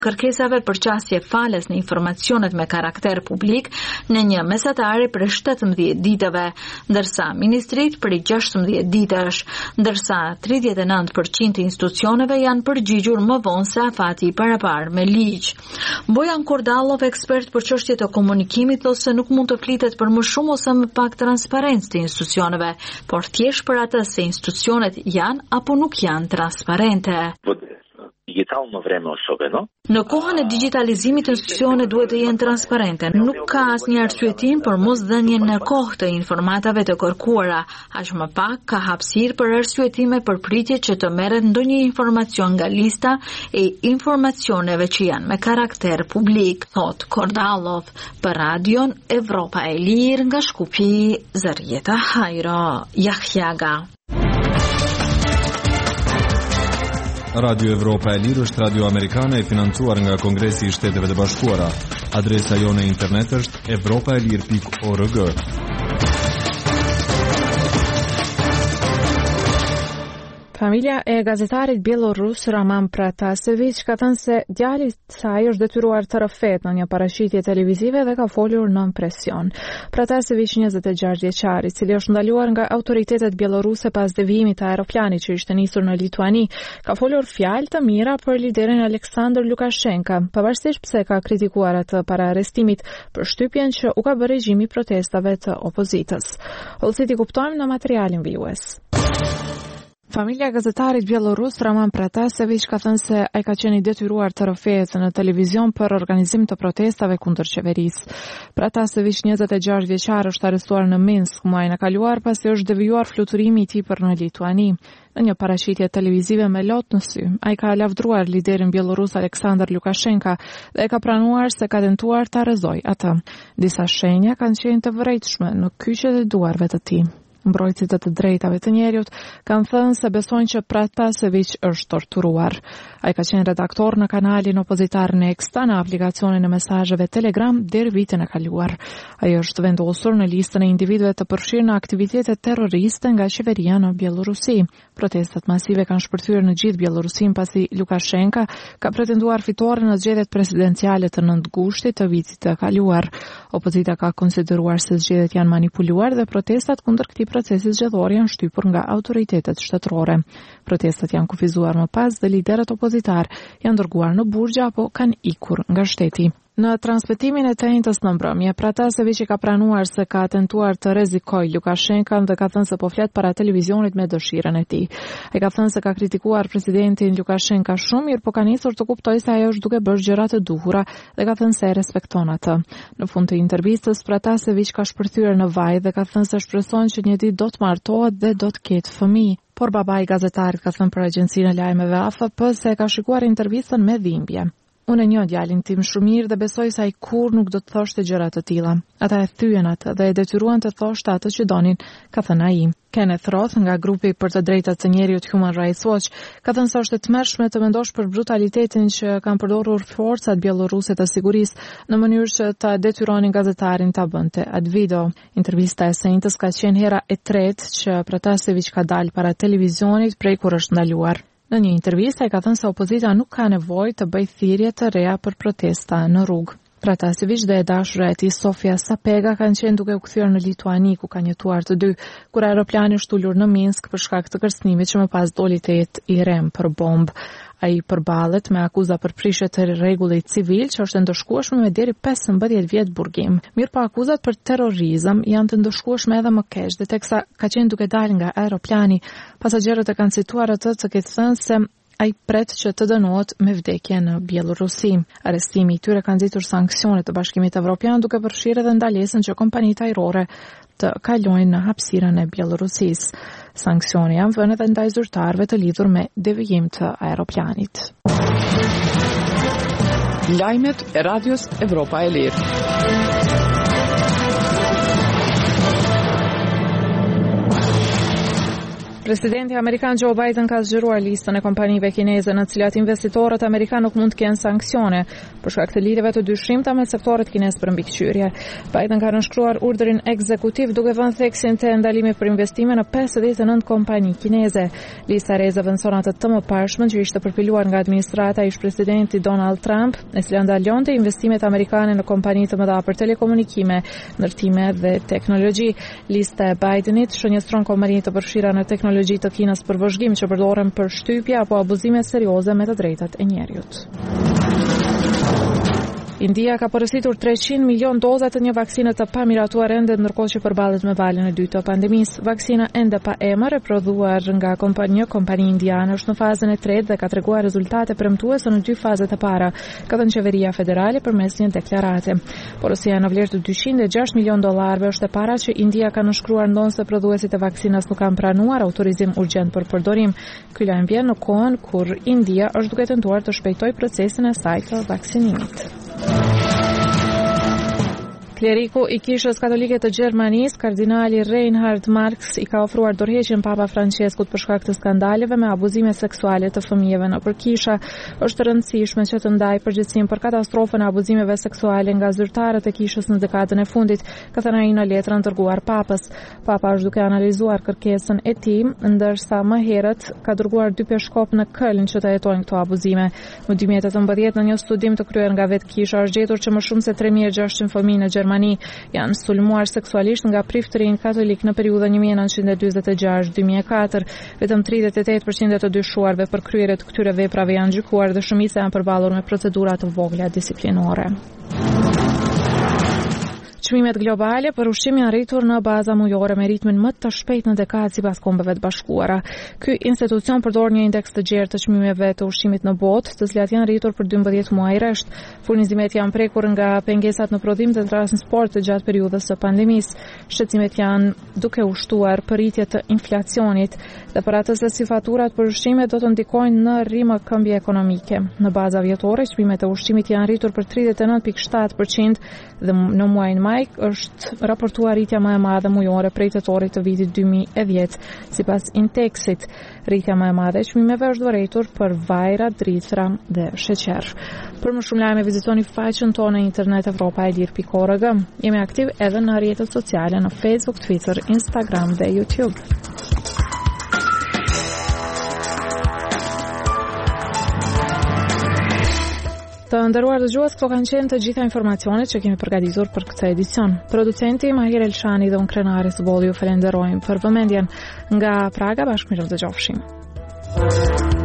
kërkesave për qasje falas në informacionet me karakter publik në një mesatare për 17 ditëve, ndërsa ministrit për 16 ditësh, ndërsa 39% të institucioneve janë përgjigjur më vonë se afati parapar me ligj. Bojan Kordallov, ekspert për çështje të komunikimit, thotë se nuk mund të flitet për më shumë ose më pak transparencë të institucioneve, por thjesht për atë se institucionet janë apo nuk janë transparente. Digitalno vreme особено. Në kohën e digitalizimit institucionet duhet të jenë transparente. Nuk ka asnjë arsyetim për mosdhënien në kohë të informatave të kërkuara. Aq më pak ka hapësirë për arsyetime për pritje që të merret ndonjë informacion nga lista e informacioneve që janë me karakter publik, thot Kordallov për Radion Evropa e Lirë nga Shkupi, Zarieta Hajro, Jahjaga. Radio Evropa e Lirë është radio amerikane e financuar nga Kongresi i Shteteve të Bashkuara. Adresa jone internet është evropaelir.org. Familja e gazetarit bielorus Roman Pratasevic ka thënë se djali i saj është detyruar të rrëfet në një parashitje televizive dhe ka folur nën presion. Pratasevic, 26 vjeçar, i cili është ndaluar nga autoritetet bieloruse pas devijimit të aeroplanit që ishte nisur në Lituani, ka folur fjalë të mira për liderin Aleksandr Lukashenka, pavarësisht pse ka kritikuar atë para arrestimit për shtypjen që u ka bërë regjimi protestave të opozitës. Hollësi kuptojmë në materialin vijues. Familja e gazetarit bielorus Roman Pratasevic ka thënë se ai ka qenë i detyruar të rrëfehet në televizion për organizim të protestave kundër qeverisë. Pratasevic, 26 vjeçar, është arrestuar në Minsk muajin e kaluar pasi është devijuar fluturimi i tij për në Lituani. Në një parashitje televizive me lot në sy, ai ka lavdruar liderin bielorus Aleksandr Lukashenka dhe ka pranuar se ka tentuar ta arrëzojë atë. Disa shenja kanë qenë të vërejtshme në kyçet e duarve të tij. Mbrojtësit të drejtave të njerëzit kanë thënë se besojnë që Pratasevic është torturuar. Ai ka qenë redaktor në kanalin opozitar Nexta në aplikacionin e mesazheve Telegram deri vitin e kaluar. Ai është vendosur në listën e individëve të përfshirë në aktivitete terroriste nga qeveria në Bielorusi. Protestat masive kanë shpërthyer në gjithë Bielorusin pasi Lukashenka ka pretenduar fitore në zgjedhjet presidenciale të 9 gushtit të vitit të kaluar. Opozita ka konsideruar se zgjedhjet janë manipuluar dhe protestat kundër këtij procesi zgjedhor janë shtypur nga autoritetet shtetërore. Protestat janë kufizuar më pas dhe liderët opozitar janë dërguar në burgje apo kanë ikur nga shteti. Në transmetimin e tëjntës në mbrëmje, Pratasevic ka pranuar se ka tentuar të rrezikojë Lukashenkan dhe ka thënë se po flet para televizionit me dëshirën e tij. Ai ka thënë se ka kritikuar presidentin Lukashenka shumë, mirë po ka nisur të kuptojë se ajo është duke bërë gjëra të duhura dhe ka thënë se e respekton atë. Në fund të intervistës, Pratasevic ka shpërthyer në vaj dhe ka thënë se shpreson që një ditë do të martohet dhe do të ketë fëmijë. Por babai i gazetarit ka thënë për agjencinë e lajmeve AFP se ka shikuar intervistën me dhimbje. Unë e njoh djalin tim shumë mirë dhe besoj se ai kurrë nuk do të thoshte gjëra të tilla. Ata e thyen atë dhe e detyruan të thoshte atë që donin, ka thënë ai. Kenneth Roth nga grupi për të drejtat të njerëzit Human Rights Watch ka thënë se është e tmerrshme të mendosh për brutalitetin që kanë përdorur forcat bieloruse të sigurisë në mënyrë që ta detyronin gazetarin ta bënte atë video. Intervista e sejntës ka qenë hera e tretë që Pratasevic ka dalë para televizionit prej kur është ndaluar. Në një intervistë ai ka thënë se opozita nuk ka nevojë të bëjë thirrje të reja për protesta në rrugë. Pratasevic dhe e dashura e tij Sofia Sapega kanë qenë duke u kthyer në Lituani ku kanë jetuar të dy, kur aeroplani është ulur në Minsk për shkak të kërcënimit që më pas doli të jetë i rem për bombë. Ai përballet me akuza për prishje të rregullit civil që është e ndëshkueshme me deri 15 vjet burgim. Mirëpo akuzat për terrorizëm janë të ndëshkueshme edhe më keq, dhe teksa ka qenë duke dalë nga aeroplani, pasagerët e kanë cituar atë të ketë thënë se ai pret që të dënohet me vdekje në Bielorusi. Arrestimi i tyre ka nxitur sanksione të Bashkimit Evropian duke përfshirë edhe ndalesën që kompanitë ajrore të kalojnë në hapësirën e Bielorusisë. Sanksione janë vënë edhe ndaj zyrtarëve të lidhur me devijim të aeroplanit. Lajmet e Radios Evropa e Lirë. Presidenti amerikan Joe Biden ka zgjeruar listën e kompanive kineze në cilat investitorët amerikanë nuk mund të kenë sanksione për shkak të lidhjeve të dyshimta me sektoret kinez për mbikëqyrje. Biden ka nënshkruar urdhrin ekzekutiv duke vënë theksin të ndalimit për investime në 59 kompani kineze. Lista e rrezëve në sonat të mëparshme që ishte përpiluar nga administrata e ish-presidenti Donald Trump, e cila ndalonte investimet amerikane në kompani të mëdha për telekomunikime, ndërtime dhe teknologji. Lista e Bidenit shënjestron kompani të përfshira në teknologji të Kinës për vëzhgim që përdoren për shtypje apo abuzime serioze me të drejtat e njerëzit. India ka porositur 300 milion doza të një vaksine të pamiratuar ende, ndërkohë që përballet me valën e dytë të pandemisë. Vaksina ende pa emër e prodhuar nga kompani indiane është në fazën e tretë dhe ka treguar rezultate premtuese në 2 fazet e para, ka thënë qeveria federale përmes një deklarate. Porosia në vlerë të 206 milion dollarëve është e para që India ka nënshkruar ndonse prodhuesit e vaksinës nuk kanë pranuar autorizim urgjent për përdorim. Ky lajm vjen në kohën kur India është duke tentuar të shpejtojë procesin e saj të vaksinimit. Kleriku i Kishës Katolike të Gjermanisë, kardinali Reinhard Marx, i ka ofruar dorëheqjen Papa Franceskut për shkak të skandaleve me abuzime seksuale të fëmijëve nëpër kisha. Është rëndësishme që të ndaj përgjegjësinë për katastrofën e abuzimeve seksuale nga zyrtarët e kishës në dekadën e fundit, ka thënë ai në letrën dërguar Papës. Papa është duke analizuar kërkesën e tij, ndërsa më herët ka dërguar 2 peshkop në Köln që të hetojnë këto abuzime. Në 2018 në një studim të kryer nga vetë kisha është gjetur që më shumë se 3600 fëmijë në janë sulmuar seksualisht nga priftërin katolik në periudhën 1946-2004. Vetëm 38% të dyshuarve për kryerjet të këtyre veprave janë gjykuar dhe shumica janë përballur me procedura të vogla disiplinore. Çmimet globale për ushqim janë rritur në baza mujore me ritmin më të shpejt në dekadë sipas Kombeve të Bashkuara. Ky institucion përdor një indeks të gjerë të çmimeve të ushqimit në botë, të cilat janë rritur për 12 muaj rresht. Furnizimet janë prekur nga pengesat në prodhim dhe transport gjatë periudhës së pandemisë. Shqetësimet janë duke u shtuar për rritje të inflacionit dhe për atë se si faturat për ushqime do të ndikojnë në rrimë këmbje ekonomike. Në baza vjetore, çmimet e ushqimit janë rritur për 39.7% dhe në muajin maj është raportuar rritja më e madhe mujore prej tetorit të vitit 2010, sipas Indeksit. Rritja më e madhe e çmimeve është vërejtur për vajra, drithra dhe sheqer. Për më shumë lajme vizitoni faqen tonë në internet evropaelir.org. Jemi aktiv edhe në rrjetet sociale në Facebook, Twitter, Instagram dhe YouTube. Të nderuar dëgjues, këto kanë qenë të gjitha informacionet që kemi përgatitur për këtë edicion. Producenti Mahir Elshani dhe unë Krenari Zbolli ju falenderojmë për vëmendjen. Nga Praga, bashkë mirë dëgjofshim.